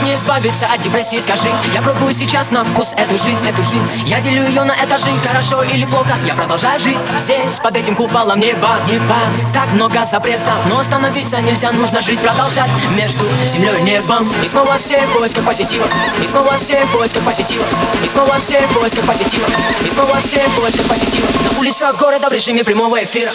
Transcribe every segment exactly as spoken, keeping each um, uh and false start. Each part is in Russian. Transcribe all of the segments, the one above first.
мне избавиться от депрессии, скажи? Я пробую сейчас на вкус эту жизнь, эту жизнь. Я делю ее на этажи, хорошо или плохо. Я продолжаю жить здесь, под этим куполом неба, неба. Так много запретов, но остановиться нельзя, нужно жить, продолжать между землей и небом. И снова все в поисках позитива, и снова все в поисках позитива, и снова все в поисках позитива, и снова все в поисках позитива. На улицах города в режиме прямого эфира.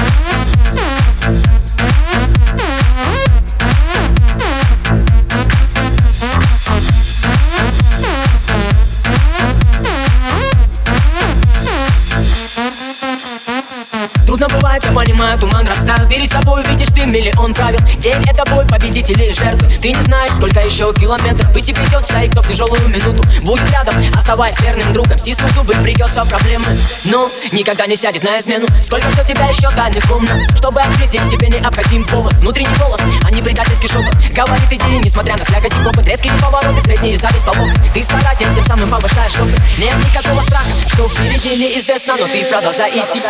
Трудно бывает, я понимаю, туман растает. Перед собой видишь ты миллион правил. День это бой, победители и жертвы. Ты не знаешь, сколько еще километров идти придется, и кто в тяжелую минуту будет рядом, оставаясь верным другом. Стиснув зубы, придется проблемы, но никогда не сядет на измену. Сколько кто тебя еще тайных комнат, чтобы ответить, тебе необходим повод. Внутренний голос, а не предательский шепот. Говорит иди, несмотря на слякоть и копот. Резкие повороты, средние зависть полов. Ты старатель, тем самым повышаешь опыт. Нет никакого страха, что впереди неизвестно, но ты продолжай идти.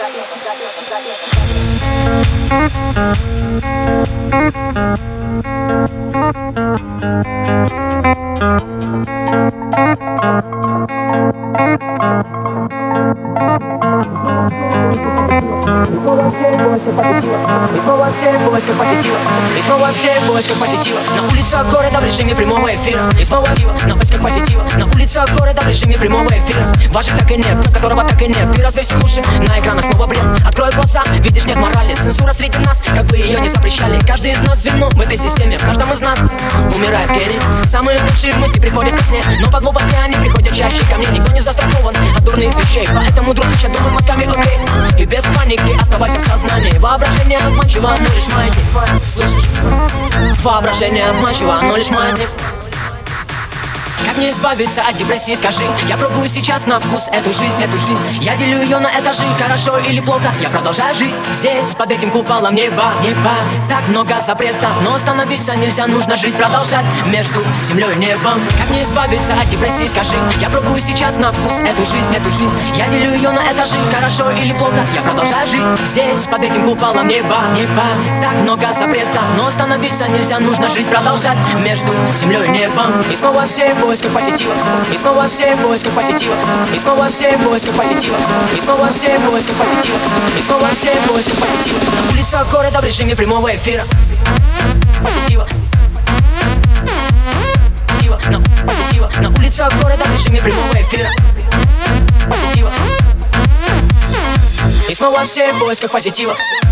И снова все в поисках позитива, и снова все в поисках позитива. На улицах города в режиме прямого эфира. И снова дива, на поисках позитива. На улицах города в режиме прямого эфира. Ваших так и нет, той, которого так и нет. Ты развесил уши, на экранах снова бред. Открой глаза, видишь, нет морали. Цензура среди нас, как бы ее не запрещали. Каждый из нас звено в этой системе. В каждом из нас умирает Керри. Самые лучшие мысли приходят во сне, но по глупости они приходят чаще ко мне. Никто не застрахован от дурных вещей, поэтому, дружище, думай мозгами, окей. И без паники оставайся в сознании. Воображение обманчиво, но лишь маятник. Слышишь? Воображение обманчиво, но лишь маятник. Как мне избавиться от депрессии, скажи? Я пробую сейчас на вкус эту жизнь, эту жизнь. Я делю ее на этажи, хорошо или плохо. Я продолжаю жить здесь, под этим куполом неба, неба. Так много запретов, но остановиться нельзя, нужно жить, продолжать между землей и небом. Как мне избавиться от депрессии, скажи? Я пробую сейчас на вкус эту жизнь, эту жизнь. Я делю ее на этажи, хорошо или плохо. Я продолжаю жить здесь, под этим куполом неба, неба. Так много запретов, но остановиться нельзя, нужно жить, продолжать между землей и небом. И снова все в поисках позитива, и снова все в поисках позитива, и снова все в поисках позитива, и снова все в поисках позитива, и снова все в поисках позитива. На улицах города в режиме прямого эфира. Позитива, на позитива, на улицах города в режиме прямого эфира. Позитива, и снова все в поисках позитива.